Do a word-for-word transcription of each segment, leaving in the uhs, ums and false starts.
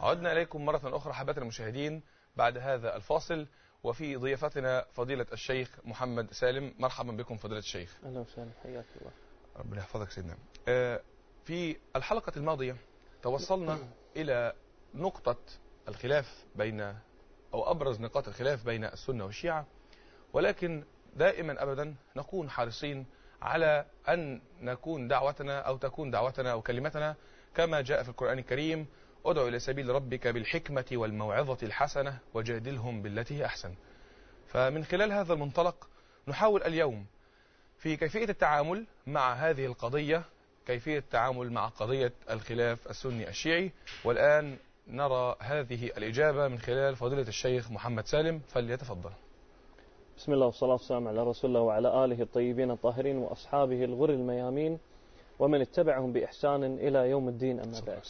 عدنا إليكم مرة أخرى حبايبنا المشاهدين بعد هذا الفاصل، وفي ضيافتنا فضيلة الشيخ محمد سالم. مرحبا بكم فضيلة الشيخ. أهلا وسهلا، حياك الله. ربنا يحفظك سيدنا. في الحلقة الماضية توصلنا إلى نقطة الخلاف بين أو أبرز نقاط الخلاف بين السنة والشيعة، ولكن دائما أبدا نكون حريصين على أن نكون دعوتنا أو تكون دعوتنا وكلمتنا كما جاء في القرآن الكريم: ادعو إلى سبيل ربك بالحكمة والموعظة الحسنة وجادلهم بالتي هي أحسن. فمن خلال هذا المنطلق نحاول اليوم في كيفية التعامل مع هذه القضية، كيفية التعامل مع قضية الخلاف السني الشيعي، والآن نرى هذه الإجابة من خلال فضيلة الشيخ محمد سالم، فليتفضل. بسم الله والصلاة والسلام على رسول الله وعلى آله الطيبين الطاهرين وأصحابه الغر الميامين ومن اتبعهم بإحسان إلى يوم الدين، أما بعد.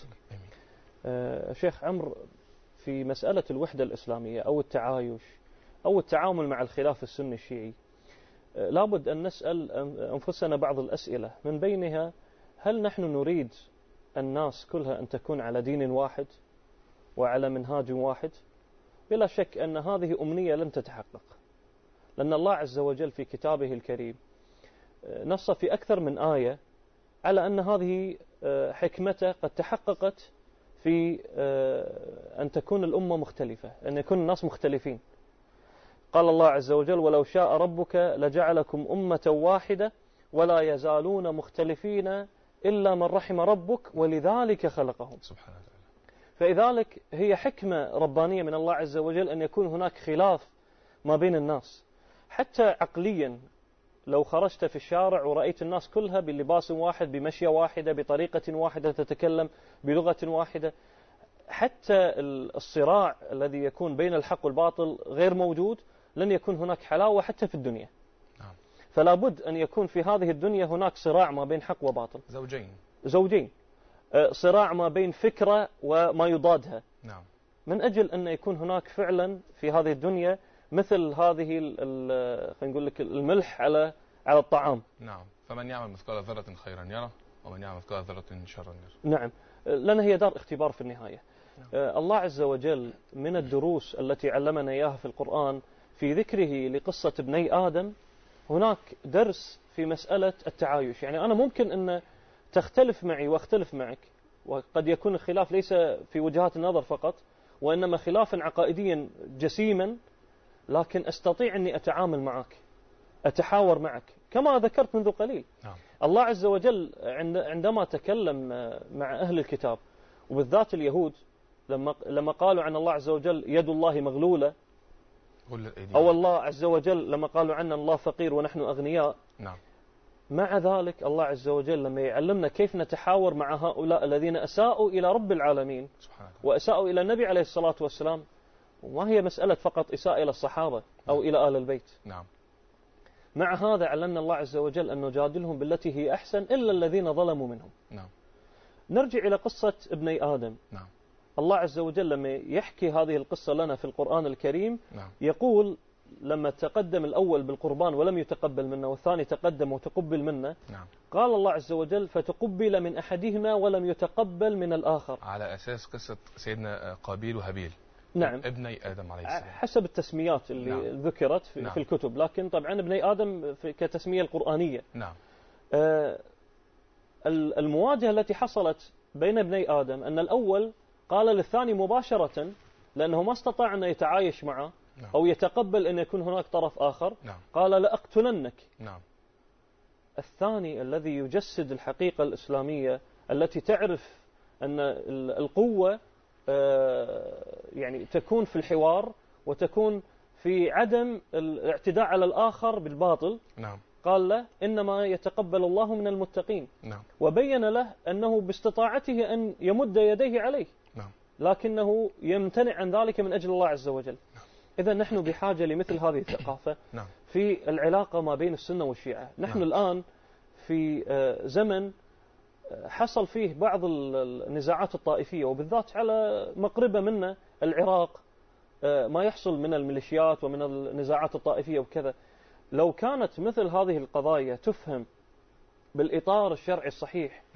آه شيخ عمرو، في مسألة الوحدة الإسلامية أو التعايش أو التعامل مع الخلاف السني الشيعي، آه لابد أن نسأل أنفسنا بعض الأسئلة، من بينها: هل نحن نريد الناس كلها أن تكون على دين واحد وعلى منهاج واحد؟ بلا شك أن هذه أمنية لن تتحقق، لأن الله عز وجل في كتابه الكريم نص في أكثر من آية على أن هذه حكمته قد تحققت في أن تكون الأمة مختلفة، أن يكون الناس مختلفين. قال الله عز وجل: ولو شاء ربك لجعلكم أمة واحدة ولا يزالون مختلفين إلا من رحم ربك ولذلك خلقهم. سبحان الله. فلذلك هي حكمة ربانية من الله عز وجل أن يكون هناك خلاف ما بين الناس. حتى عقليا لو خرجت في الشارع ورأيت الناس كلها بلباس واحد، بمشية واحدة، بطريقة واحدة، تتكلم بلغة واحدة، حتى الصراع الذي يكون بين الحق والباطل غير موجود، لن يكون هناك حلاوة حتى في الدنيا. نعم. فلا بد أن يكون في هذه الدنيا هناك صراع ما بين حق وباطل، زوجين زوجين صراع ما بين فكرة وما يضادها. نعم. من أجل أن يكون هناك فعلا في هذه الدنيا مثل هذه خلينا نقول لك الملح على على الطعام. نعم. فمن يعمل مثقال ذرة خيرا يرى ومن يعمل مثقال ذرة شرا يرى. نعم. لأن هي دار اختبار في النهاية. نعم. الله عز وجل من الدروس التي علمنا إياها في القرآن في ذكره لقصة ابني آدم هناك درس في مسألة التعايش. يعني أنا ممكن أن تختلف معي واختلف معك، وقد يكون الخلاف ليس في وجهات النظر فقط، وإنما خلافا عقائديا جسيما، لكن أستطيع أني أتعامل معك، أتحاور معك كما ذكرت منذ قليل. نعم. الله عز وجل عندما تكلم مع أهل الكتاب وبالذات اليهود، لما لما قالوا عن الله عز وجل يد الله مغلولة، أو الله عز وجل لما قالوا عنا الله فقير ونحن أغنياء. نعم. مع ذلك الله عز وجل لما يعلمنا كيف نتحاور مع هؤلاء الذين أساءوا إلى رب العالمين وأساءوا إلى النبي عليه الصلاة والسلام، وما هي مسألة فقط إساءة إلى الصحابة أو إلى آل البيت. نعم. مع هذا علمنا الله عز وجل أن نجادلهم بالتي هي أحسن إلا الذين ظلموا منهم. نعم. نرجع إلى قصة ابني آدم. نعم. الله عز وجل لما يحكي هذه القصة لنا في القرآن الكريم، نعم. يقول لما تقدم الأول بالقربان ولم يتقبل منا، والثاني تقدم وتقبل منا، نعم. قال الله عز وجل: فتقبل من أحدهما ولم يتقبل من الآخر. على أساس قصة سيدنا قابيل وهابيل. نعم. ابني آدم عليه السلام حسب التسميات اللي نعم. ذكرت في, نعم. في الكتب، لكن طبعا ابني آدم في كتسمية القرآنية. نعم. آه المواجهة التي حصلت بين ابني آدم أن الأول قال للثاني مباشرة، لأنه ما استطاع أن يتعايش معه نعم. أو يتقبل أن يكون هناك طرف آخر. نعم. قال: لأقتلنك. نعم. الثاني الذي يجسد الحقيقة الإسلامية التي تعرف أن القوة يعني تكون في الحوار وتكون في عدم الاعتداء على الآخر بالباطل. نعم. قال له: إنما يتقبل الله من المتقين. نعم. وبين له أنه باستطاعته أن يمد يديه عليه، نعم. لكنه يمتنع عن ذلك من أجل الله عز وجل. نعم. إذا نحن بحاجة لمثل هذه الثقافة. نعم. في العلاقة ما بين السنة والشيعة. نحن نعم. الآن في زمن حصل فيه بعض النزاعات الطائفية، وبالذات على مقربة منا العراق، ما يحصل من الميليشيات ومن النزاعات الطائفية وكذا. لو كانت مثل هذه القضايا تفهم بالإطار الشرعي الصحيح،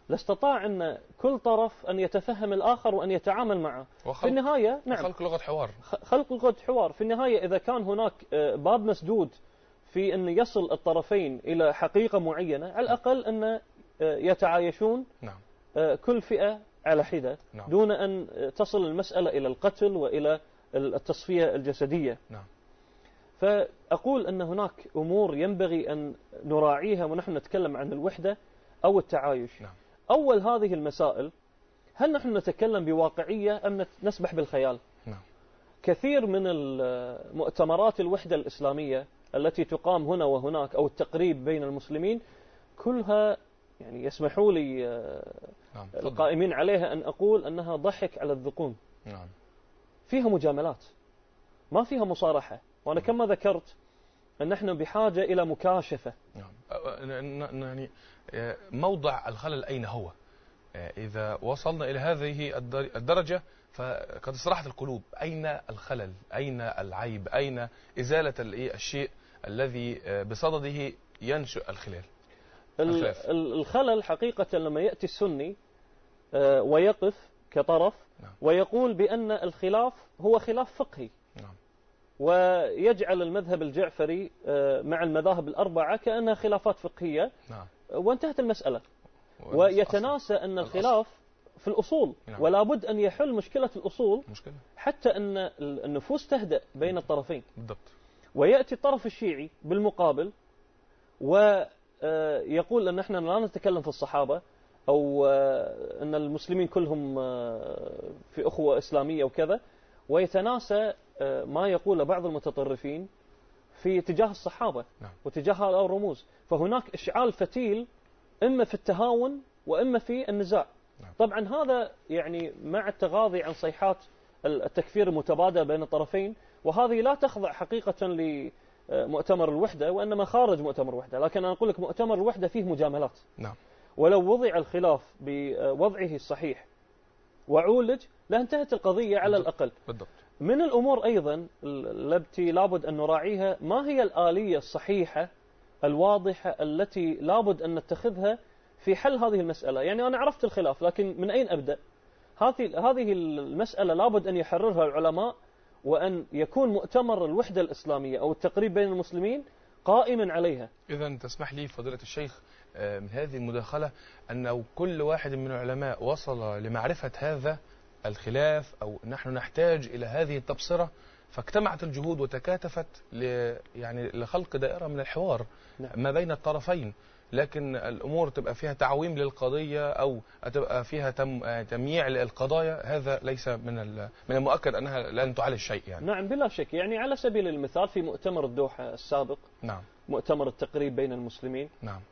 لاستطاع أن كل طرف أن يتفهم الآخر وأن يتعامل معه. في النهاية نعم خلق لغة حوار. خلق لغة حوار. في النهاية إذا كان هناك باب مسدود في أن يصل الطرفين إلى حقيقة معينة، على الأقل أن يتعايشون نعم. كل فئة على حدة نعم. دون أن تصل المسألة إلى القتل وإلى التصفية الجسدية. نعم. فأقول أن هناك أمور ينبغي أن نراعيها ونحن نتكلم عن الوحدة أو التعايش. نعم. أول هذه المسائل، هل نحن نتكلم بواقعية أم نسبح بالخيال؟ نعم. كثير من مؤتمرات الوحدة الإسلامية التي تقام هنا وهناك أو التقريب بين المسلمين كلها، يعني يسمحوا لي نعم. القائمين عليها أن أقول أنها ضحك على الذقون. نعم. فيها مجاملات، ما فيها مصارحة. وأنا كما ذكرت أن نحن بحاجة إلى مكاشفة. نعم. يعني موضع الخلل أين هو؟ إذا وصلنا إلى هذه الدرجة فقد استراحت القلوب. أين الخلل؟ أين العيب؟ أين إزالة الشيء الذي بصدده ينشئ الخلال؟ الخلل حقيقة لما يأتي السني ويقف كطرف ويقول بأن الخلاف هو خلاف فقهي، ويجعل المذهب الجعفري مع المذاهب الأربعة كأنها خلافات فقهية، وانتهت المسألة، ويتناسى أن الخلاف في الأصول، ولا بد أن يحل مشكلة الأصول حتى أن النفوس تهدأ بين الطرفين. ويأتي الطرف الشيعي بالمقابل ويقول أن نحن لا نتكلم في الصحابة، أو أن المسلمين كلهم في أخوة إسلامية وكذا، ويتناسى ما يقول بعض المتطرفين في تجاه الصحابة وتجاه الرموز. فهناك إشعال فتيل إما في التهاون وإما في النزاع. طبعا هذا يعني مع التغاضي عن صيحات التكفير المتبادل بين الطرفين، وهذه لا تخضع حقيقة لمؤتمر الوحدة، وإنما خارج مؤتمر الوحدة. لكن أنا أقول لك مؤتمر الوحدة فيه مجاملات. نعم. ولو وضع الخلاف بوضعه الصحيح وعولج لانتهت القضية على الأقل. بالضبط. من الأمور أيضا التي لابد أن نراعيها، ما هي الآلية الصحيحة الواضحة التي لابد أن نتخذها في حل هذه المسألة؟ يعني أنا عرفت الخلاف، لكن من أين أبدأ؟ هذه هذه المسألة لابد أن يحررها العلماء، وأن يكون مؤتمر الوحدة الإسلامية أو التقريب بين المسلمين قائما عليها. إذا تسمح لي فضيلة الشيخ من هذه المداخلة أن كل واحد من العلماء وصل لمعرفة هذا الخلاف، أو نحن نحتاج إلى هذه التبصرة، فاجتمعت الجهود وتكاتفت ل يعني لخلق دائرة من الحوار نعم. ما بين الطرفين. لكن الأمور تبقى فيها تعويم للقضية أو تبقى فيها تم تمييع للقضايا، هذا ليس من من المؤكد أنها لن تعالج شيء يعني. نعم بلا شك. يعني على سبيل المثال في مؤتمر الدوحة السابق، نعم، مؤتمر التقريب بين المسلمين، نعم،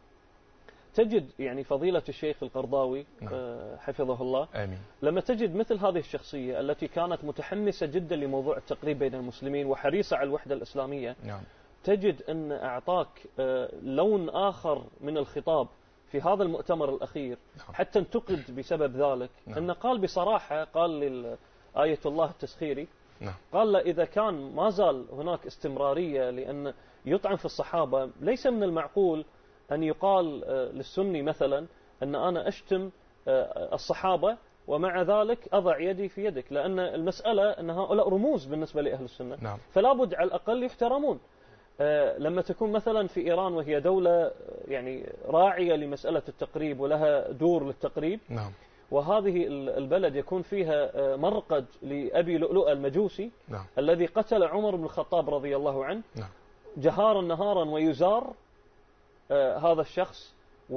تجد يعني فضيلة الشيخ القرضاوي نعم. حفظه الله، آمين، لما تجد مثل هذه الشخصية التي كانت متحمسة جدا لموضوع التقريب بين المسلمين وحريصة على الوحدة الإسلامية، نعم، تجد أن أعطاك لون آخر من الخطاب في هذا المؤتمر الأخير، نعم، حتى انتقد بسبب ذلك، نعم، أنه قال بصراحة، قال لآية الله التسخيري، نعم، قال له إذا كان ما زال هناك استمرارية لأن يطعن في الصحابة، ليس من المعقول أن يقال للسني مثلا أن أنا أشتم الصحابة ومع ذلك أضع يدي في يدك، لأن المسألة أن هؤلاء رموز بالنسبة لأهل السنة، نعم، فلا بد على الأقل يحترمون. لما تكون مثلا في إيران وهي دولة يعني راعية لمسألة التقريب ولها دور للتقريب، نعم، وهذه البلد يكون فيها مرقد لأبي لؤلؤة المجوسي، نعم، الذي قتل عمر بن الخطاب رضي الله عنه، نعم، جهارا نهارا ويزار هذا الشخص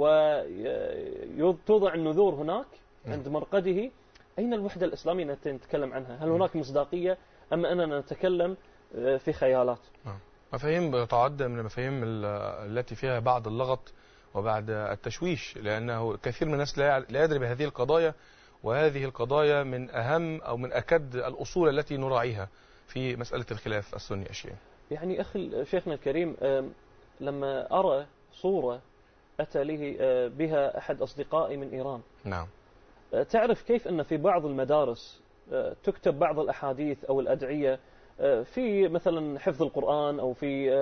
وتوضع النذور هناك عند مرقده. أين الوحدة الإسلامية التي نتكلم عنها؟ هل هناك مصداقية أم أننا نتكلم في خيالات؟ مفاهيم تعد من المفاهيم التي فيها بعض اللغط وبعد التشويش، لأنه كثير من الناس لا يدري بهذه القضايا، وهذه القضايا من أهم أو من أكد الأصول التي نراعيها في مسألة الخلاف السني الشيعي. يعني أخي شيخنا الكريم، لما أرى صورة أتى لي بها أحد أصدقائي من إيران، نعم، تعرف كيف أن في بعض المدارس تكتب بعض الأحاديث أو الأدعية في مثلا حفظ القرآن أو في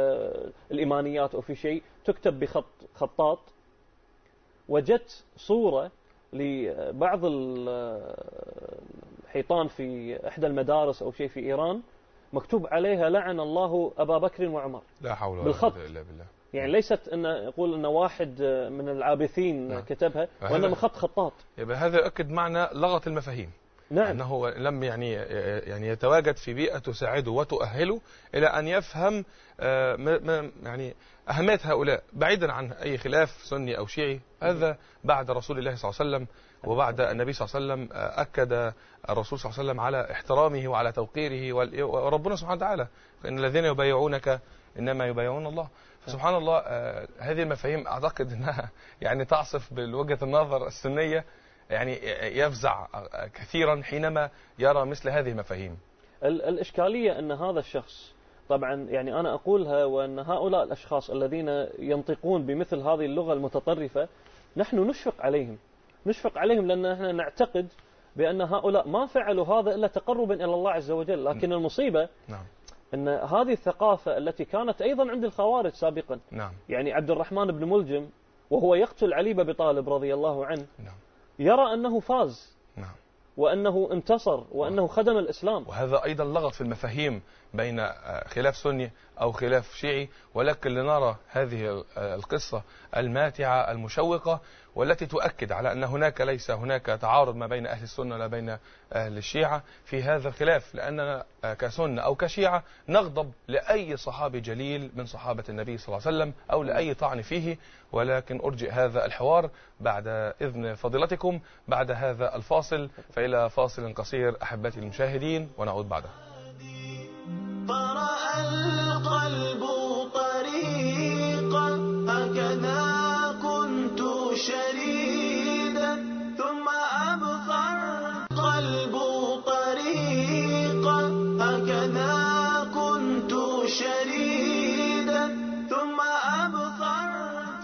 الإيمانيات أو في شيء تكتب بخط خطاط، وجدت صورة لبعض الحيطان في إحدى المدارس أو شيء في إيران مكتوب عليها لعن الله أبا بكر وعمر. لا حول ولا بالخط. قوة إلا بالله. يعني ليست أن يقول أن واحد من العابثين نعم. كتبها، وإنما خط خطاط. يبقى هذا يؤكد معنى لغة المفاهيم. نعم. أنه لم يعني يعني يتواجد في بيئة تساعده وتؤهله إلى أن يفهم يعني أهمية هؤلاء بعيدا عن أي خلاف سني أو شيعي. هذا بعد رسول الله صلى الله عليه وسلم وبعد النبي صلى الله عليه وسلم أكد الرسول صلى الله عليه وسلم على احترامه وعلى توقيره، وربنا سبحانه وتعالى إن الذين يبايعونك إنما يبايعون الله. فسبحان الله هذه المفاهيم أعتقد أنها يعني تعصف بوجهة النظر السنية، يعني يفزع كثيرا حينما يرى مثل هذه المفاهيم. الإشكالية أن هذا الشخص طبعا يعني أنا أقولها، وأن هؤلاء الأشخاص الذين ينطقون بمثل هذه اللغة المتطرفة نحن نشفق عليهم نشفق عليهم لأن نحن نعتقد بأن هؤلاء ما فعلوا هذا إلا تقربا إلى الله عز وجل. لكن المصيبة نعم. أن هذه الثقافة التي كانت أيضا عند الخوارج سابقا. نعم. يعني عبد الرحمن بن ملجم وهو يقتل علي بن أبي طالب رضي الله عنه نعم. يرى أنه فاز. نعم. وأنه انتصر وأنه خدم الإسلام. وهذا أيضا لغط في المفاهيم بين خلاف سني أو خلاف شيعي، ولكن لنرى هذه القصة الماتعة المشوقة والتي تؤكد على أن هناك ليس هناك تعارض ما بين أهل السنة ولا بين أهل الشيعة في هذا الخلاف، لأننا كسنة أو كشيعة نغضب لأي صحابي جليل من صحابة النبي صلى الله عليه وسلم أو لأي طعن فيه. ولكن أرجئ هذا الحوار بعد إذن فضيلتكم بعد هذا الفاصل، فإلى فاصل قصير أحبتي المشاهدين ونعود بعده. طرأ القلب طريقا هكذا كنت شريدا ثم أبصر القلب طريقا هكذا كنت شريدا ثم أبصرت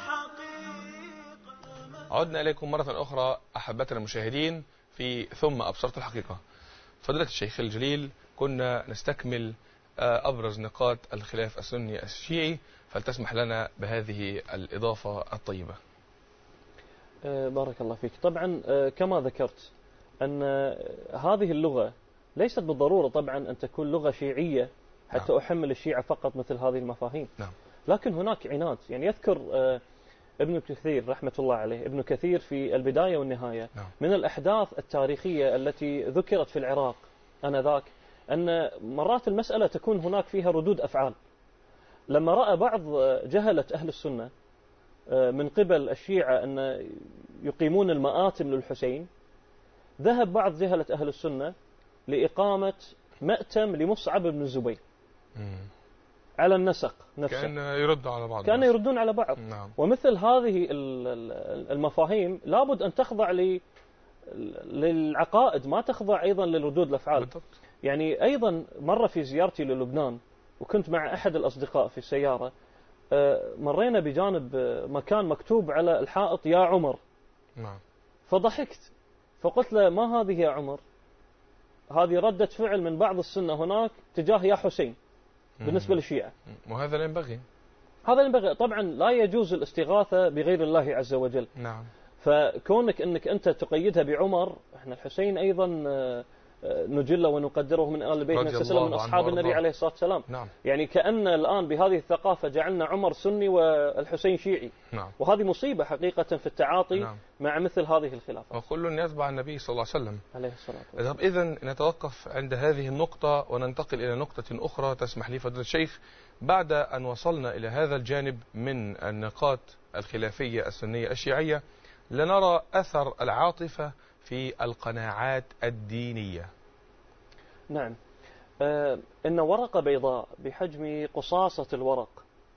الحقيقة. عدنا إليكم مرة أخرى أحبتنا المشاهدين في ثم أبصرت الحقيقة. فضيلة الشيخ الجليل، كنا نستكمل أبرز نقاط الخلاف السني الشيعي، فلتسمح لنا بهذه الإضافة الطيبة. بارك الله فيك. طبعا كما ذكرت أن هذه اللغة ليست بالضرورة طبعا أن تكون لغة شيعية حتى نعم. أحمل الشيعة فقط مثل هذه المفاهيم. نعم. لكن هناك عناد. يعني يذكر ابن كثير رحمة الله عليه ابن كثير في البداية والنهاية نعم. من الأحداث التاريخية التي ذكرت في العراق آنذاك أن مرات المسألة تكون هناك فيها ردود أفعال. لما رأى بعض جهلة أهل السنة من قبل الشيعة أن يقيمون المآتم للحسين، ذهب بعض جهلة أهل السنة لإقامة مأتم لمصعب بن الزبير على النسق نفسه. كان يرد على بعض كان يردون على بعض. نعم. ومثل هذه المفاهيم لابد أن تخضع للعقائد، ما تخضع أيضا للردود الأفعال. بالضبط. يعني أيضا مرة في زيارتي للبنان وكنت مع أحد الأصدقاء في السيارة، مرينا بجانب مكان مكتوب على الحائط يا عمر. نعم. فضحكت فقلت له ما هذه يا عمر؟ هذه ردة فعل من بعض السنة هناك تجاه يا حسين بالنسبة للشيعة. وهذا لا ينبغي. هذا ينبغي طبعا، لا يجوز الاستغاثة بغير الله عز وجل. نعم. فكونك أنك أنت تقيدها بعمر، احنا الحسين أيضا نجله ونقدره من آل البيت نسلسله من أصحاب النبي عليه الصلاة والسلام. نعم. يعني كأن الآن بهذه الثقافة جعلنا عمر سني والحسين شيعي. نعم. وهذه مصيبة حقيقة في التعاطي نعم. مع مثل هذه الخلافات. وكل يتبع النبي صلى الله عليه وسلم عليه الصلاة والسلام. إذن نتوقف عند هذه النقطة وننتقل إلى نقطة أخرى تسمح لي فضيلة الشيخ. بعد أن وصلنا إلى هذا الجانب من النقاط الخلافية السنية الشيعية، لنرى أثر العاطفة في القناعات الدينية. نعم. آه إن ورقة بيضاء بحجم قصاصة الورق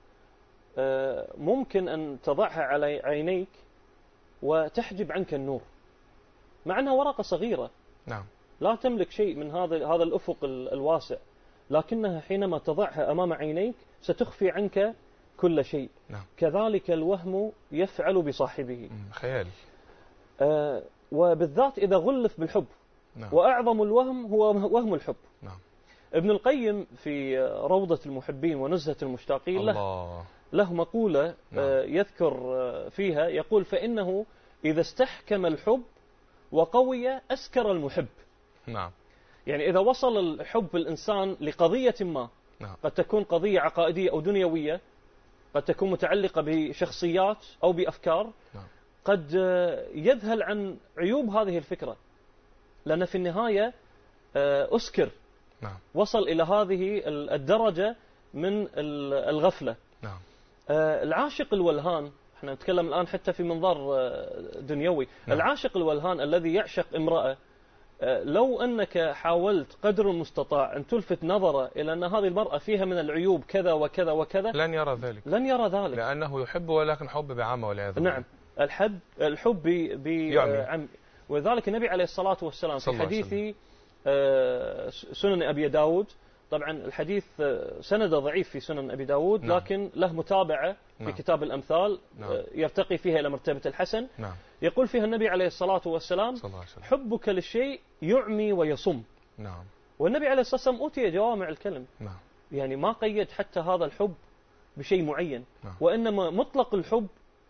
آه ممكن أن تضعها على عينيك وتحجب عنك النور، مع أنها ورقة صغيرة. نعم. لا تملك شيء من هذا هذا الأفق الواسع، لكنها حينما تضعها أمام عينيك ستخفي عنك كل شيء. نعم. كذلك الوهم يفعل بصاحبه. خيال. آه وبالذات إذا غلف بالحب. نعم. وأعظم الوهم هو وهم الحب. نعم. ابن القيم في روضة المحبين ونزهة المشتاقين له, له مقولة نعم. يذكر فيها يقول: فإنه إذا استحكم الحب وقوي أسكر المحب. نعم. يعني إذا وصل الحب الإنسان لقضية ما، نعم. قد تكون قضية عقائدية أو دنيوية، قد تكون متعلقة بشخصيات أو بأفكار، نعم. قد يذهل عن عيوب هذه الفكرة، لأن في النهاية أسكر. نعم. وصل إلى هذه الدرجة من الغفلة. نعم. العاشق الولهان، احنا نتكلم الآن حتى في منظار دنيوي. نعم. العاشق الولهان الذي يعشق امرأة، لو أنك حاولت قدر المستطاع أن تلفت نظره إلى أن هذه المرأة فيها من العيوب كذا وكذا وكذا، لن يرى ذلك. لن يرى ذلك لأنه يحب، ولكن حب بعامة والعياذ بالله. نعم. الحب الحب بعم. وذلك النبي عليه الصلاة والسلام في حديث سنن أبي داود، طبعا الحديث سند ضعيف في سنن أبي داود، نعم. لكن له متابعة في نعم. كتاب الأمثال، نعم. يرتقي فيها إلى مرتبة الحسن. نعم. يقول فيها النبي عليه الصلاة والسلام: وسلم. حبك للشيء يعمي ويصم. نعم. والنبي عليه الصلاة والسلام أوتي جوامع الكلم. نعم. يعني ما قيد حتى هذا الحب بشيء معين. نعم. وإنما مطلق الحب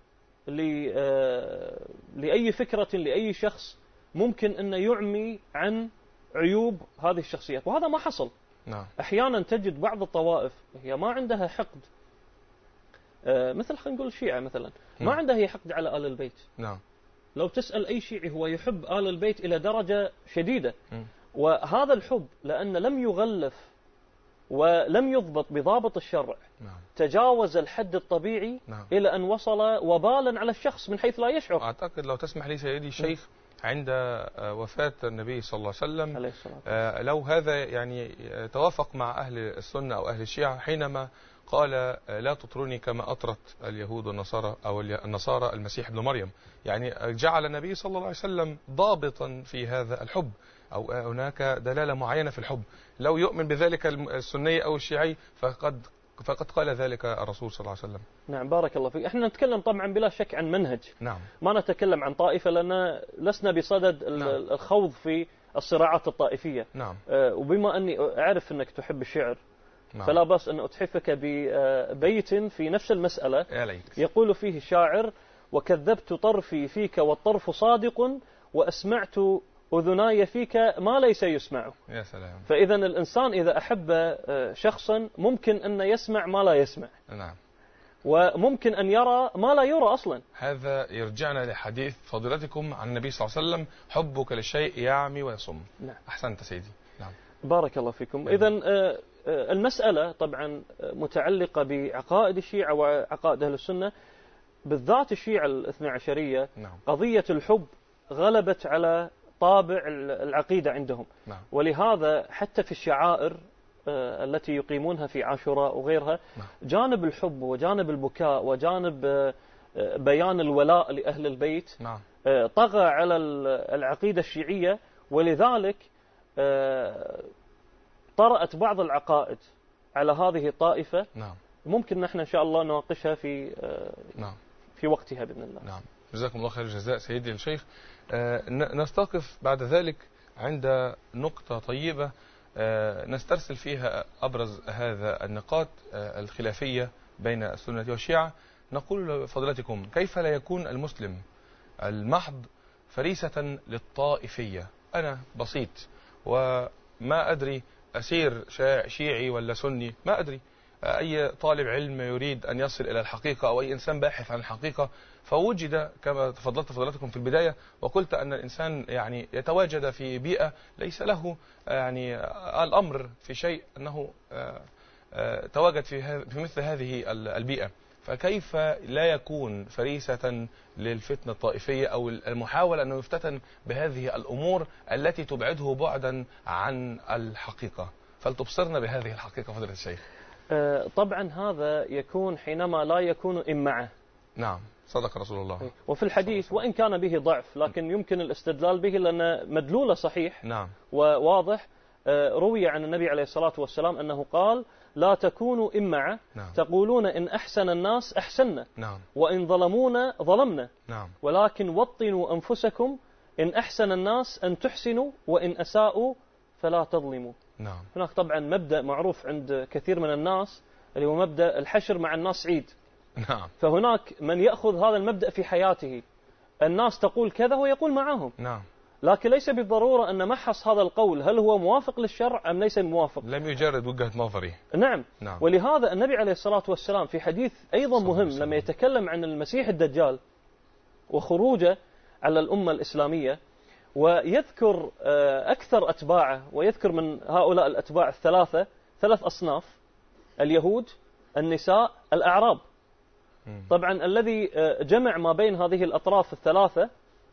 لأي فكرة لأي شخص ممكن أن يعمي عن عيوب هذه الشخصيات، وهذا ما حصل. نعم. أحيانا تجد بعض الطوائف هي ما عندها حقد، مثل خلينا نقول الشيعة مثلا، ما نعم. عندها هي حقد على آل البيت. نعم. لو تسأل أي شيعي هو يحب آل البيت إلى درجة شديدة. م. وهذا الحب لأن لم يغلف ولم يضبط بضابط الشرع، نعم. تجاوز الحد الطبيعي. نعم. إلى أن وصل وبالا على الشخص من حيث لا يشعر. أعتقد لو تسمح لي سيدي الشيخ، عند وفاة النبي صلى الله عليه وسلم عليه الصلاة. لو هذا يعني توافق مع أهل السنة أو أهل الشيعة حينما قال: لا تطروني كما أطرت اليهود والنصارى أو النصارى المسيح ابن مريم، يعني جعل النبي صلى الله عليه وسلم ضابطا في هذا الحب، أو هناك دلالة معينة في الحب. لو يؤمن بذلك السني أو الشيعي فقد فقد قال ذلك الرسول صلى الله عليه وسلم. نعم، بارك الله فيك. احنا نتكلم طبعا بلا شك عن منهج. نعم. ما نتكلم عن طائفة، لأن لسنا بصدد نعم. الخوض في الصراعات الطائفية. نعم. آه وبما أني أعرف أنك تحب الشعر، نعم. فلا بأس أن أتحفك ببيت في نفس المسألة. يقول فيه الشاعر: وكذبت طرفي فيك والطرف صادق، وأسمعت أذناي فيك ما ليس يسمع. يا سلام. فإذا الإنسان إذا أحب شخصا ممكن أن يسمع ما لا يسمع. نعم. وممكن أن يرى ما لا يرى أصلا. هذا يرجعنا لحديث فضيلتكم عن النبي صلى الله عليه وسلم: حبك للشيء يعمي ويصم. نعم. أحسنت سيدي. نعم. بارك الله فيكم. إذا المسألة طبعا متعلقة بعقائد الشيعة وعقائد أهل السنة، بالذات الشيعة الاثنى عشرية. نعم. قضية الحب غلبت على طابع العقيدة عندهم. نعم. ولهذا حتى في الشعائر التي يقيمونها في عاشوراء وغيرها، نعم. جانب الحب وجانب البكاء وجانب بيان الولاء لأهل البيت، نعم. طغى على العقيدة الشيعية، ولذلك طرأت بعض العقائد على هذه الطائفة. نعم. ممكن نحن إن شاء الله نناقشها في نعم. في وقتها بإذن الله. نعم. جزاكم الله خير الجزاء سيدي الشيخ. نستوقف بعد ذلك عند نقطة طيبة نسترسل فيها أبرز هذا النقاط الخلافية بين السنة والشيعة. نقول فضلاتكم: كيف لا يكون المسلم المحض فريسة للطائفية؟ أنا بسيط وما أدري أسير شيعي ولا سني، ما أدري. أي طالب علم يريد أن يصل إلى الحقيقة أو أي إنسان باحث عن الحقيقة، فوجد كما تفضلت فضلاتكم في البداية وقلت أن الإنسان يعني يتواجد في بيئة ليس له يعني الأمر في شيء أنه تواجد في في مثل هذه البيئة، فكيف لا يكون فريسة للفتنة الطائفية أو المحاولة أنه يفتتن بهذه الأمور التي تبعده بعدا عن الحقيقة؟ فلتبصرنا بهذه الحقيقة فضيلة الشيخ. طبعا هذا يكون حينما لا يكون إمعة. نعم، صدق رسول الله. وفي الحديث وإن كان به ضعف لكن يمكن الاستدلال به لأن مدلوله صحيح. نعم. وواضح. روي عن النبي عليه الصلاة والسلام أنه قال: لا تكونوا إمعة. نعم. تقولون إن أحسن الناس أحسننا. نعم. وإن ظلمونا ظلمنا. نعم. ولكن وطنوا أنفسكم، إن أحسن الناس أن تحسنوا وإن أساءوا فلا تظلموا. نعم. هناك طبعا مبدأ معروف عند كثير من الناس اللي هو مبدأ الحشر مع الناس عيد. نعم. فهناك من يأخذ هذا المبدأ في حياته، الناس تقول كذا هو يقول معهم. نعم. لكن ليس بالضرورة أن محص هذا القول هل هو موافق للشرع أم ليس موافق. لم يجرد وجهة نظري. نعم. نعم. ولهذا النبي عليه الصلاة والسلام في حديث أيضا مهم لما يتكلم عن المسيح الدجال وخروجه على الأمة الإسلامية، ويذكر أكثر أتباعه، ويذكر من هؤلاء الأتباع الثلاثة ثلاث أصناف: اليهود، النساء، الأعراب. طبعا الذي جمع ما بين هذه الأطراف الثلاثة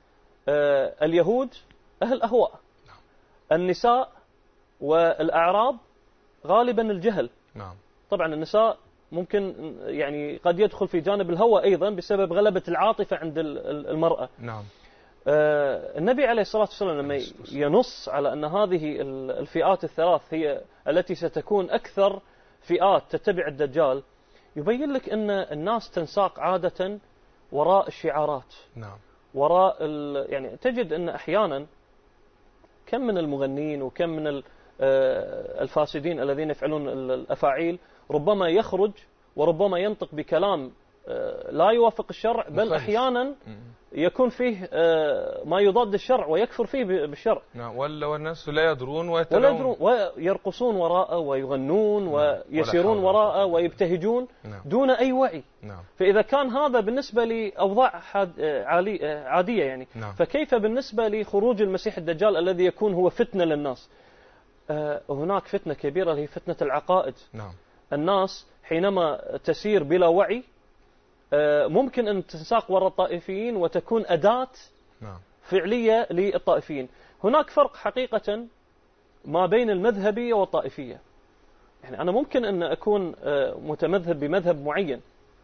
اليهود أهل أهواء، النساء والأعراب غالبا الجهل. نعم. طبعا النساء ممكن يعني قد يدخل في جانب الهوى أيضا بسبب غلبة العاطفة عند المرأة. نعم. النبي عليه الصلاة والسلام لما ينص على أن هذه الفئات الثلاث هي التي ستكون أكثر فئات تتبع الدجال، يبين لك أن الناس تنساق عادة وراء الشعارات. نعم. وراء يعني تجد أن أحيانا كم من المغنين وكم من الفاسدين الذين يفعلون الأفاعيل ربما يخرج وربما ينطق بكلام لا يوافق الشرع، بل مخلص. أحيانا يكون فيه ما يضاد الشرع ويكفر فيه بالشرع. نعم. والناس لا يدرون ويتبعون ويرقصون وراءه ويغنون ويسيرون وراءه ويبتهجون دون أي وعي. نعم. فإذا كان هذا بالنسبة لأوضاع عادية يعني، نعم. فكيف بالنسبة لخروج المسيح الدجال الذي يكون هو فتنة للناس؟ هناك فتنة كبيرة هي فتنة العقائد. نعم. الناس حينما تسير بلا وعي ممكن أن تنساق وراء الطائفيين وتكون أداة فعلية للطائفيين. هناك فرق حقيقة ما بين المذهبية والطائفية. يعني أنا ممكن أن أكون متمذهب بمذهب معين.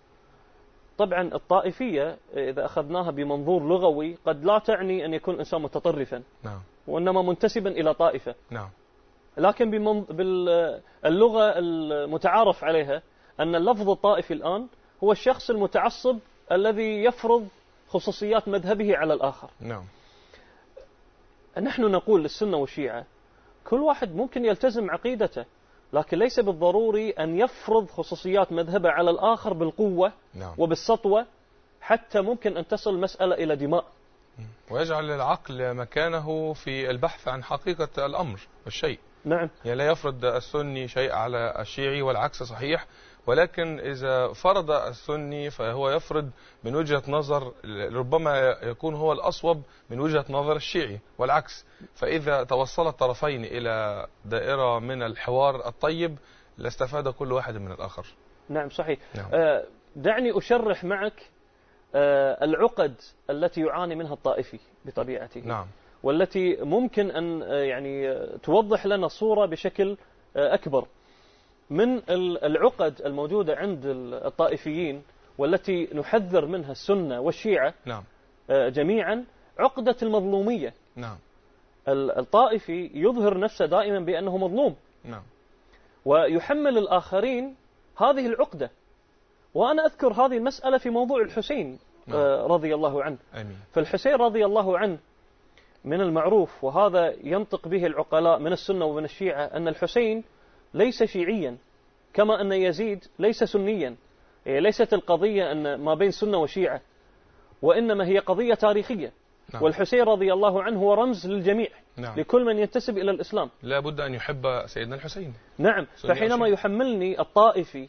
طبعا الطائفية إذا أخذناها بمنظور لغوي قد لا تعني أن يكون إنسان متطرفا. نعم. وإنما منتسبا إلى طائفة. نعم. لكن باللغة المتعارف عليها أن اللفظ الطائفي الآن هو الشخص المتعصب الذي يفرض خصوصيات مذهبه على الآخر. نعم. نحن نقول للسنة والشيعة كل واحد ممكن يلتزم عقيدته، لكن ليس بالضروري أن يفرض خصوصيات مذهبه على الآخر بالقوة. نعم. وبالسطوة، حتى ممكن أن تصل المسألة إلى دماء. ويجعل العقل مكانه في البحث عن حقيقة الأمر والشيء. نعم. يعني لا يفرض السني شيء على الشيعي والعكس صحيح، ولكن إذا فرض السني فهو يفرض من وجهة نظر ربما يكون هو الأصوب من وجهة نظر الشيعي والعكس. فإذا توصل الطرفين إلى دائرة من الحوار الطيب لاستفاد كل واحد من الآخر. نعم صحيح. نعم. آه دعني أشرح معك آه العقد التي يعاني منها الطائفي بطبيعته. نعم. والتي ممكن أن آه يعني توضح لنا صورة بشكل آه أكبر. من العقد الموجودة عند الطائفيين والتي نحذر منها السنة والشيعة. نعم. جميعا عقدة المظلومية. نعم. الطائفي يظهر نفسه دائما بأنه مظلوم. نعم. ويحمل الآخرين هذه العقدة. وأنا أذكر هذه المسألة في موضوع الحسين. نعم. رضي الله عنه. آمين. فالحسين رضي الله عنه من المعروف، وهذا ينطق به العقلاء من السنة ومن الشيعة، أن الحسين ليس شيعيا كما أن يزيد ليس سنيا. ليست القضية أن ما بين سنة وشيعة، وإنما هي قضية تاريخية. نعم. والحسين رضي الله عنه هو رمز للجميع. نعم. لكل من ينتسب إلى الإسلام لا بد أن يحب سيدنا الحسين. نعم. فحينما يحملني الطائفي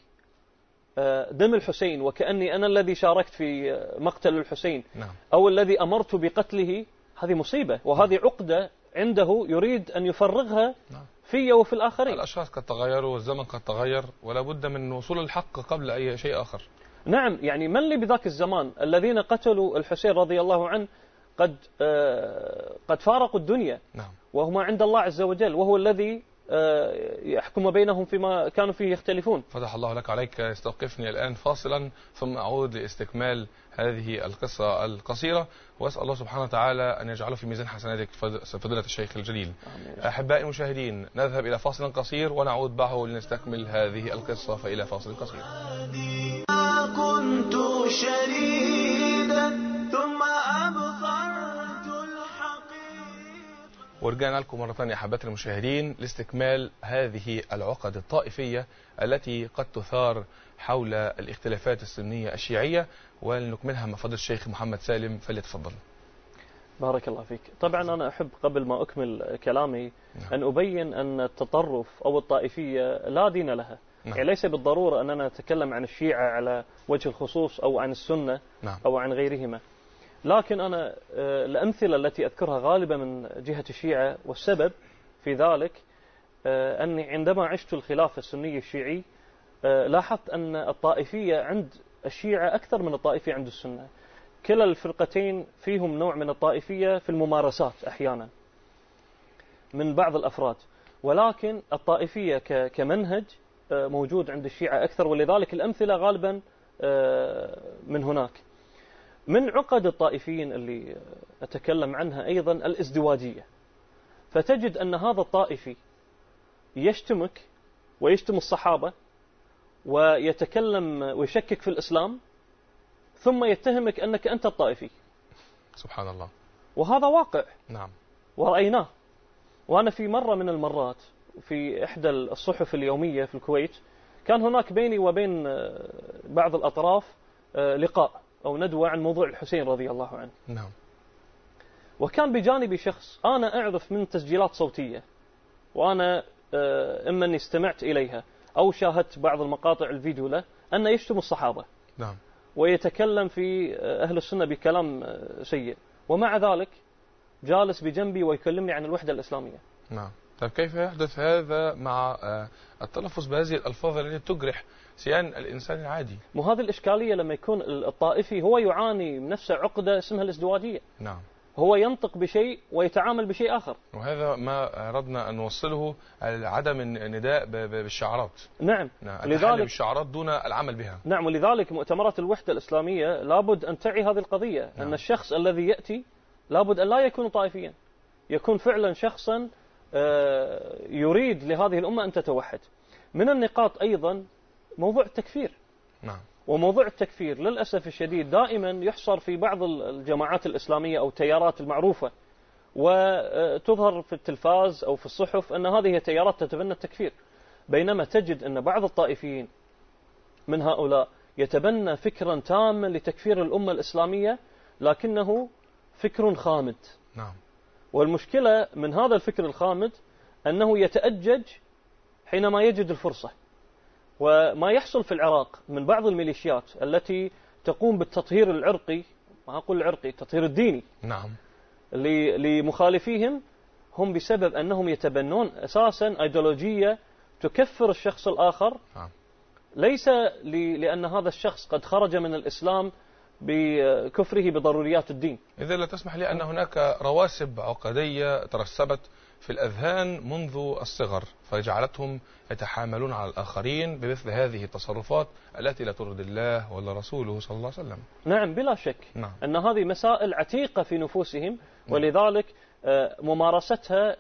دم الحسين وكأني أنا الذي شاركت في مقتل الحسين. نعم. أو الذي أمرت بقتله، هذه مصيبة، وهذه عقدة عنده يريد أن يفرغها. نعم. في وفي الآخرين. الأشخاص قد تغيروا والزمن قد تغير، ولا بد من وصول الحق قبل أي شيء آخر. نعم. يعني من لي بذاك الزمان الذين قتلوا الحسين رضي الله عنه قد آه قد فارقوا الدنيا. نعم. وهما عند الله عز وجل، وهو الذي آه يحكم بينهم فيما كانوا فيه يختلفون. فتح الله لك عليك. استوقفني الآن فاصلا ثم أعود لاستكمال هذه القصة القصيرة، وأسأل الله سبحانه وتعالى أن يجعله في ميزان حسناتك فضيلة الشيخ الجليل. أحبائي المشاهدين، نذهب إلى فاصل قصير ونعود بعده لنستكمل هذه القصة. فإلى فاصل قصير. كنت شريدا ثم أبصرت الحقيقة. ورجعنا لكم مرة ثانية أحبتي المشاهدين لاستكمال هذه العقد الطائفية التي قد تثار حول الاختلافات السنية الشيعية، ولنكملها مع فضيلة الشيخ محمد سالم، فليتفضل. بارك الله فيك. طبعا أنا أحب قبل ما أكمل كلامي نعم. أن أبين أن التطرف أو الطائفية لا دين لها. نعم. يعني ليس بالضرورة أننا نتكلم عن الشيعة على وجه الخصوص أو عن السنة نعم. أو عن غيرهما، لكن أنا الأمثلة التي أذكرها غالبا من جهة الشيعة، والسبب في ذلك أني عندما عشت الخلافة السنية الشيعي لاحظت أن الطائفية عند الشيعة أكثر من الطائفية عند السنة. كلا الفرقتين فيهم نوع من الطائفية في الممارسات أحيانا من بعض الأفراد، ولكن الطائفية كمنهج موجود عند الشيعة أكثر، ولذلك الأمثلة غالبا من هناك. من عقد الطائفيين اللي أتكلم عنها أيضا الازدواجية، فتجد أن هذا الطائفي يشتمك ويشتم الصحابة ويتكلم ويشكك في الإسلام، ثم يتهمك أنك أنت الطائفي. سبحان الله. وهذا واقع. نعم. ورأيناه. وأنا في مرة من المرات في إحدى الصحف اليومية في الكويت كان هناك بيني وبين بعض الأطراف لقاء أو ندوة عن موضوع الحسين رضي الله عنه. نعم. وكان بجانبي شخص أنا أعرف من تسجيلات صوتية، وأنا إما أني استمعت إليها أو شاهدت بعض المقاطع الفيديو له، أنه يشتم الصحابة. نعم. ويتكلم في أهل السنة بكلام سيء، ومع ذلك جالس بجنبي ويكلمني عن الوحدة الإسلامية. نعم. طيب كيف يحدث هذا مع التلفظ بهذه الألفاظ التي تجرح سيان الإنسان العادي؟ مو هذه الإشكالية لما يكون الطائفي هو يعاني من نفسه عقدة اسمها الازدواجية. نعم. هو ينطق بشيء ويتعامل بشيء آخر. وهذا ما أردنا أن نوصله، عدم النداء بالشعارات. نعم. نعم. لذلك بالشعارات دون العمل بها. نعم. ولذلك مؤتمرات الوحدة الإسلامية لابد أن تعي هذه القضية. نعم. أن الشخص الذي يأتي لابد أن لا يكون طائفيا، يكون فعلا شخصا يريد لهذه الأمة أن تتوحد. من النقاط أيضا موضوع التكفير. نعم. وموضوع التكفير للأسف الشديد دائما يحصر في بعض الجماعات الإسلامية أو التيارات المعروفة، وتظهر في التلفاز أو في الصحف أن هذه هي تيارات تتبنى التكفير، بينما تجد أن بعض الطائفيين من هؤلاء يتبنى فكرا تاما لتكفير الأمة الإسلامية، لكنه فكر خامد. نعم. والمشكلة من هذا الفكر الخامد أنه يتأجج حينما يجد الفرصة. وما يحصل في العراق من بعض الميليشيات التي تقوم بالتطهير العرقي، ما أقول العرقي، التطهير الديني. نعم. لمخالفيهم، هم بسبب أنهم يتبنون أساسا أيديولوجية تكفر الشخص الآخر. نعم. ليس لأن هذا الشخص قد خرج من الإسلام بكفره بضروريات الدين. إذا لا تسمح لي أن هناك رواسب عقدية ترسبت في الأذهان منذ الصغر، فجعلتهم يتحاملون على الآخرين بمثل هذه التصرفات التي لا ترضي الله ولا رسوله صلى الله عليه وسلم. نعم بلا شك. نعم. أن هذه مسائل عتيقة في نفوسهم، ولذلك ممارستها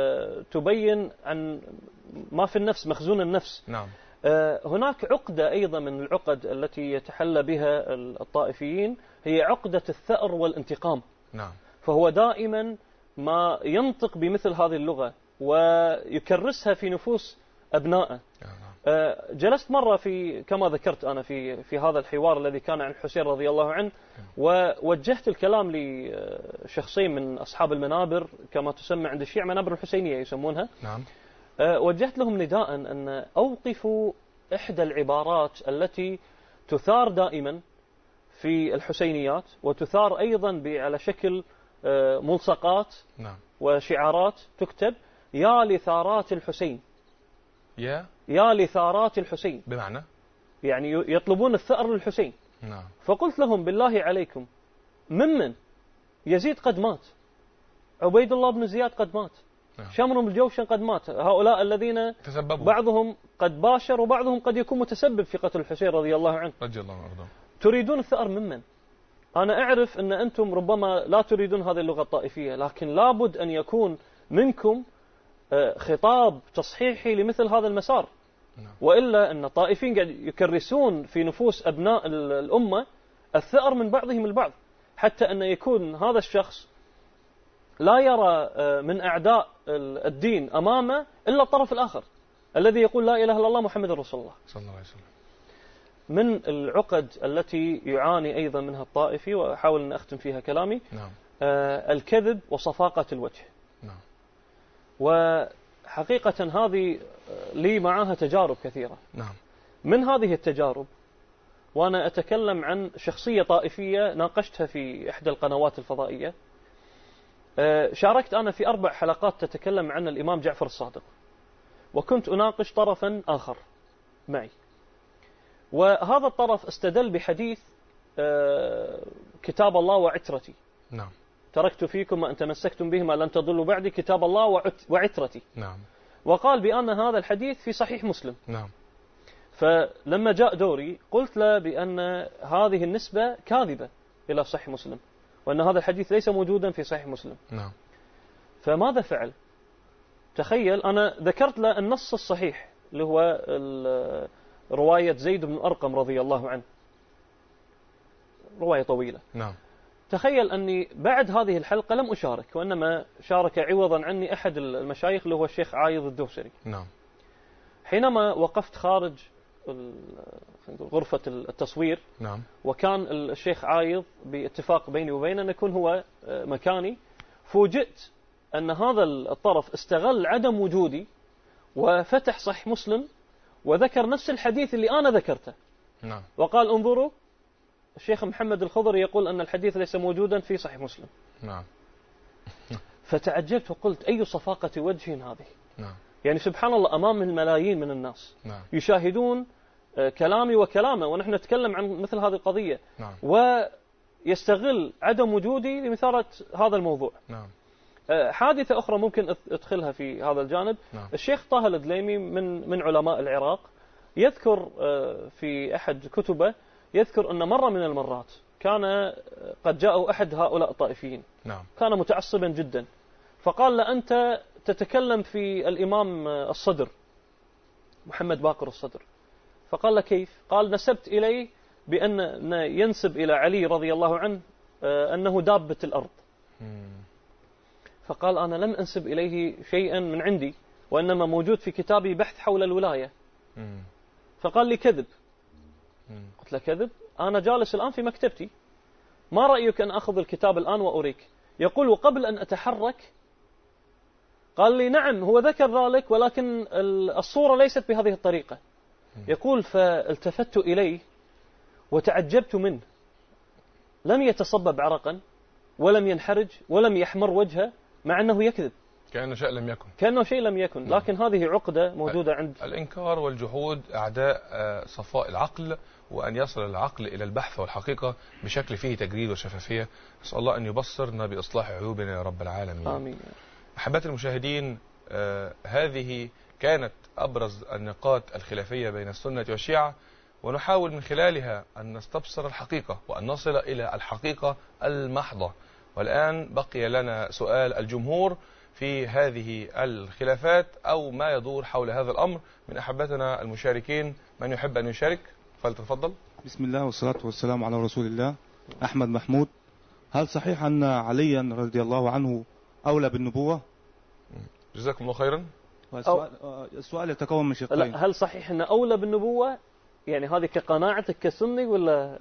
تبين عن ما في النفس، مخزون النفس. نعم. هناك عقدة أيضا من العقد التي يتحلى بها الطائفيين، هي عقدة الثأر والانتقام. نعم. فهو دائما ما ينطق بمثل هذه اللغة ويكرسها في نفوس أبنائه. نعم. جلست مرة في كما ذكرت أنا في في هذا الحوار الذي كان عن الحسين رضي الله عنه، ووجهت الكلام لشخصين من أصحاب المنابر، كما تسمى عند الشيعة منابر الحسينية يسمونها. نعم. وجهت لهم نداء أن أوقفوا إحدى العبارات التي تثار دائما في الحسينيات، وتثار أيضا على شكل ملصقات. نعم. وشعارات تكتب يا لثارات الحسين. يا يا لثارات الحسين، بمعنى يعني يطلبون الثأر للحسين. نعم. فقلت لهم بالله عليكم، ممن؟ يزيد قد مات، عبيد الله بن زياد قد مات، نعم. شمر بن الجوشن قد مات، هؤلاء الذين تسببوا، بعضهم قد باشر وبعضهم قد يكون متسبب في قتل الحسين رضي الله عنه. رضي الله عنه. تريدون الثأر ممن؟ أنا أعرف أن أنتم ربما لا تريدون هذه اللغة الطائفية، لكن لابد أن يكون منكم خطاب تصحيحي لمثل هذا المسار. نعم. وإلا أن الطائفين قاعد يكرسون في نفوس أبناء الأمة الثأر من بعضهم البعض، حتى أن يكون هذا الشخص لا يرى من أعداء الدين أمامه إلا الطرف الآخر الذي يقول لا إله إلا الله محمد رسول الله صلى الله عليه وسلم. من العقد التي يعاني أيضا منها الطائفي، وأحاول أن أختم فيها كلامي، نعم. آه الكذب وصفاقة الوجه. نعم. وحقيقة هذه لي معها تجارب كثيرة. نعم. من هذه التجارب، وأنا أتكلم عن شخصية طائفية ناقشتها في إحدى القنوات الفضائية، آه شاركت أنا في أربع حلقات تتكلم عن الإمام جعفر الصادق، وكنت أناقش طرفا آخر معي، وهذا الطرف استدل بحديث آه كتاب الله وعترتي. نعم. تركت فيكم ما أن تمسكتم بهما لن تضلوا بعدي كتاب الله وعترتي. نعم. وقال بأن هذا الحديث في صحيح مسلم. نعم. فلما جاء دوري قلت له بأن هذه النسبة كاذبة إلى صحيح مسلم، وأن هذا الحديث ليس موجودا في صحيح مسلم. نعم. فماذا فعل؟ تخيل، أنا ذكرت له النص الصحيح اللي هو رواية زيد بن أرقم رضي الله عنه، رواية طويلة. نعم. تخيل أني بعد هذه الحلقة لم أشارك، وإنما شارك عوضا عني أحد المشايخ اللي هو الشيخ عايض الدوسري. نعم. حينما وقفت خارج غرفة التصوير، نعم. وكان الشيخ عايض باتفاق بيني وبينه أن يكون هو مكاني، فوجئت أن هذا الطرف استغل عدم وجودي وفتح صحيح مسلم وذكر نفس الحديث اللي أنا ذكرته. نعم. وقال انظروا الشيخ محمد الخضري يقول أن الحديث ليس موجودا في صحيح مسلم. نعم. فتعجبت وقلت أي صفاقة وجه هذه. نعم. يعني سبحان الله أمام الملايين من الناس. نعم. يشاهدون كلامي وكلامه ونحن نتكلم عن مثل هذه القضية. نعم. ويستغل عدم وجودي لمثارة هذا الموضوع. نعم. حادثة أخرى ممكن أدخلها في هذا الجانب. نعم. الشيخ طه الدليمي من من علماء العراق يذكر في أحد كتبه، يذكر أن مرة من المرات كان قد جاء أحد هؤلاء الطائفيين. نعم. كان متعصبا جدا، فقال له أنت تتكلم في الإمام الصدر محمد باقر الصدر. فقال له كيف؟ قال نسبت إليه بأن ينسب إلى علي رضي الله عنه أنه دابة الأرض. فقال أنا لم أنسب إليه شيئا من عندي، وإنما موجود في كتابي بحث حول الولاية. فقال لي كذب. قلت له كذب؟ أنا جالس الآن في مكتبتي، ما رأيك أن أخذ الكتاب الآن وأريك؟ يقول وقبل أن أتحرك قال لي نعم هو ذكر ذلك، ولكن الصورة ليست بهذه الطريقة. يقول فالتفت إليه وتعجبت منه، لم يتصبب عرقا ولم ينحرج ولم يحمر وجهه، مع أنه يكذب كأنه شيء لم يكن. كأنه شيء لم يكن. لكن هذه عقدة موجودة عند الإنكار والجحود أعداء صفاء العقل، وأن يصل العقل إلى البحث والحقيقة بشكل فيه تجريد وشفافية. نسأل الله أن يبصرنا بإصلاح عيوبنا يا رب العالمين. آمين. أحبتي المشاهدين، آه هذه كانت أبرز النقاط الخلافية بين السنة والشيعة، ونحاول من خلالها أن نستبصر الحقيقة وأن نصل إلى الحقيقة المحضة. والآن بقي لنا سؤال الجمهور في هذه الخلافات أو ما يدور حول هذا الأمر. من أحبتنا المشاركين من يحب أن يشارك فلتفضل. بسم الله والصلاة والسلام على رسول الله. أحمد محمود، هل صحيح أن عليا رضي الله عنه أولى بالنبوة؟ جزاكم الله خيرا. السؤال, السؤال يتكون من شقين. هل صحيح أن أولى بالنبوة؟ يعني هذه كقناعتك كسني ولا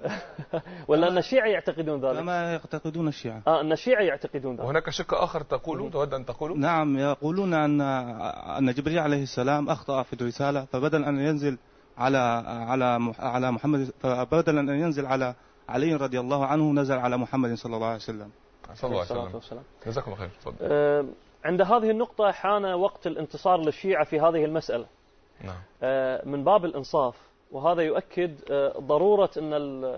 ولا أن الشيعة يعتقدون ذلك؟ كما يعتقدون الشيعة. آه أن الشيعة يعتقدون ذلك. وهناك شق آخر تقوله تود أن تقوله؟ نعم، يقولون أن أن جبريل عليه السلام أخطأ في الرسالة، فبدل أن ينزل على على على محمد فبدل أن ينزل على علي رضي الله عنه نزل على محمد صلى الله عليه وسلم. صلى الله عليه وسلم. جزاكم الله خير. تفضل. آه عند هذه النقطة حان وقت الانتصار للشيعة في هذه المسألة. نعم. آه من باب الإنصاف، وهذا يؤكد ضرورة أن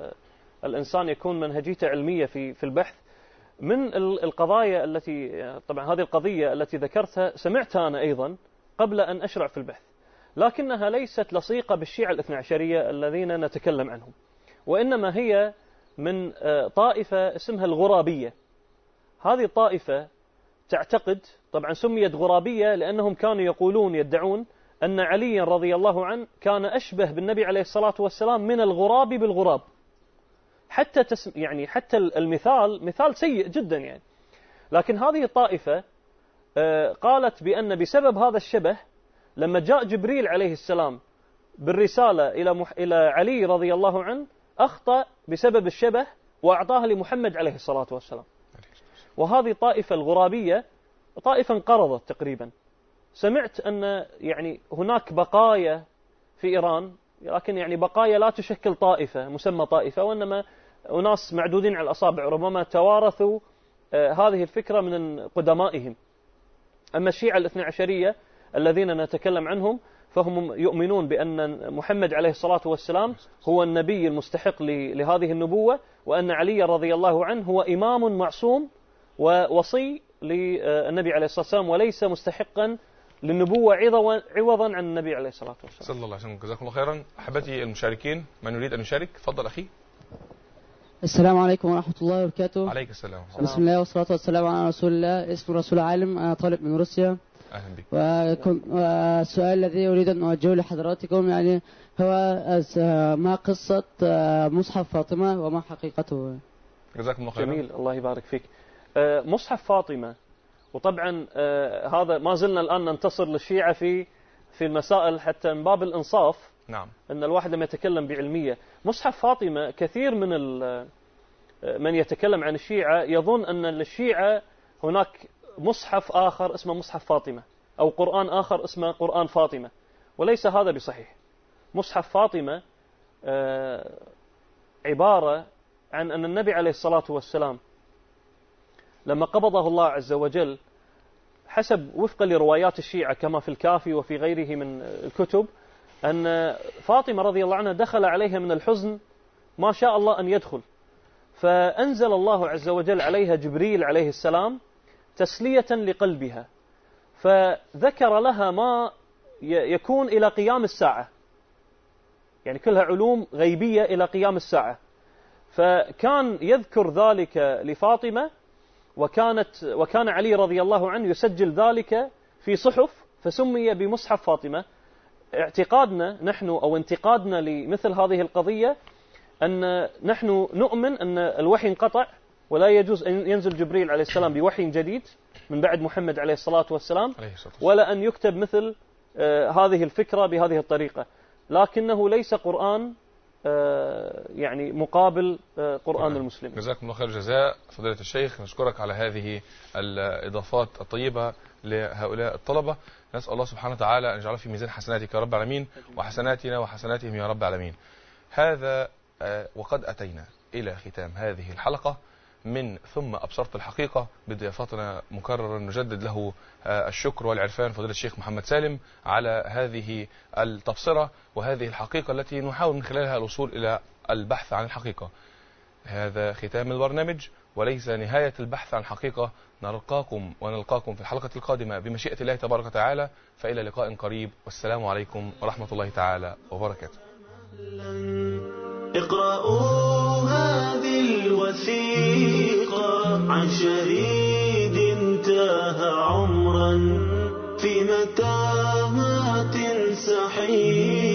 الإنسان يكون منهجيته علمية في في البحث. من القضايا التي طبعا هذه القضية التي ذكرتها سمعتها أنا أيضا قبل أن أشرع في البحث، لكنها ليست لصيقة بالشيعة الاثنى عشرية الذين نتكلم عنهم، وإنما هي من طائفة اسمها الغرابية. هذه الطائفة تعتقد، طبعا سميت غرابية لأنهم كانوا يقولون يدعون أن علي رضي الله عنه كان أشبه بالنبي عليه الصلاة والسلام من الغراب بالغراب. حتى تسم يعني حتى المثال مثال سيء جدا. يعني لكن هذه الطائفة قالت بأن بسبب هذا الشبه لما جاء جبريل عليه السلام بالرسالة إلى مح... إلى علي رضي الله عنه أخطأ بسبب الشبه وأعطاها لمحمد عليه الصلاة والسلام. وهذه الطائفة الغرابية طائفة انقرضت تقريبا. سمعت أن يعني هناك بقايا في إيران، لكن يعني بقايا لا تشكل طائفة مسمى طائفة، وإنما أناس معدودين على الأصابع ربما توارثوا هذه الفكرة من قدمائهم. أما الشيعة الاثنى عشرية الذين نتكلم عنهم فهم يؤمنون بأن محمد عليه الصلاة والسلام هو النبي المستحق لهذه النبوة، وأن علي رضي الله عنه هو إمام معصوم ووصي للنبي عليه الصلاة والسلام، وليس مستحقا للنبوة عوضا عن النبي عليه الصلاة والسلام. صلى الله عليه وسلم. جزاكم الله خيرا. أحبتي المشاركين، من يريد أن يشارك تفضل أخي. السلام عليكم ورحمة الله وبركاته. عليك السلام. بسم الله والصلاة والسلام على رسول الله. اسم رسول عالم، أنا طالب من روسيا. أهلا بك. والسؤال الذي أريد أن أوجهه لحضراتكم يعني هو ما قصة مصحف فاطمة وما حقيقته؟ جزاكم الله خيرا. جميل، الله يبارك فيك. مصحف فاطمة، وطبعا هذا ما زلنا الآن ننتصر للشيعة في في المسائل حتى من باب الإنصاف. نعم. أن الواحد لما يتكلم بعلمية. مصحف فاطمة كثير من من يتكلم عن الشيعة يظن أن للشيعة هناك مصحف آخر اسمه مصحف فاطمة، أو قرآن آخر اسمه قرآن فاطمة، وليس هذا بصحيح. مصحف فاطمة عبارة عن أن النبي عليه الصلاة والسلام لما قبضه الله عز وجل، حسب وفقا لروايات الشيعة كما في الكافي وفي غيره من الكتب، أن فاطمة رضي الله عنها دخل عليها من الحزن ما شاء الله أن يدخل، فأنزل الله عز وجل عليها جبريل عليه السلام تسلية لقلبها، فذكر لها ما يكون إلى قيام الساعة، يعني كلها علوم غيبية إلى قيام الساعة. فكان يذكر ذلك لفاطمة، وكانت وكان علي رضي الله عنه يسجل ذلك في صحف، فسمي بمصحف فاطمة. اعتقادنا نحن أو انتقادنا لمثل هذه القضية أن نحن نؤمن أن الوحي انقطع، ولا يجوز أن ينزل جبريل عليه السلام بوحي جديد من بعد محمد عليه الصلاة والسلام، ولا أن يكتب مثل آه هذه الفكرة بهذه الطريقة، لكنه ليس قرآن آه يعني مقابل آه قرآن المسلم. جزاكم الله خير الجزاء فضيلة الشيخ، نشكرك على هذه الإضافات الطيبة لهؤلاء الطلبة. نسأل الله سبحانه وتعالى أن يجعل في ميزان حسناتك يا رب العالمين، وحسناتنا وحسناتهم يا رب العالمين. هذا آه وقد أتينا إلى ختام هذه الحلقة من ثم أبصرت الحقيقة بضيافتنا، مكررا نجدد له الشكر والعرفان فضيلة الشيخ محمد سالم على هذه التبصرة وهذه الحقيقة التي نحاول من خلالها الوصول إلى البحث عن الحقيقة. هذا ختام البرنامج وليس نهاية البحث عن الحقيقة. نلقاكم ونلقاكم في الحلقة القادمة بمشيئة الله تبارك وتعالى، فإلى لقاء قريب، والسلام عليكم ورحمة الله تعالى وبركاته. اقرأوا هذه الوثيقة عن شهيد انتهى عمرا في متاهات سحيقة.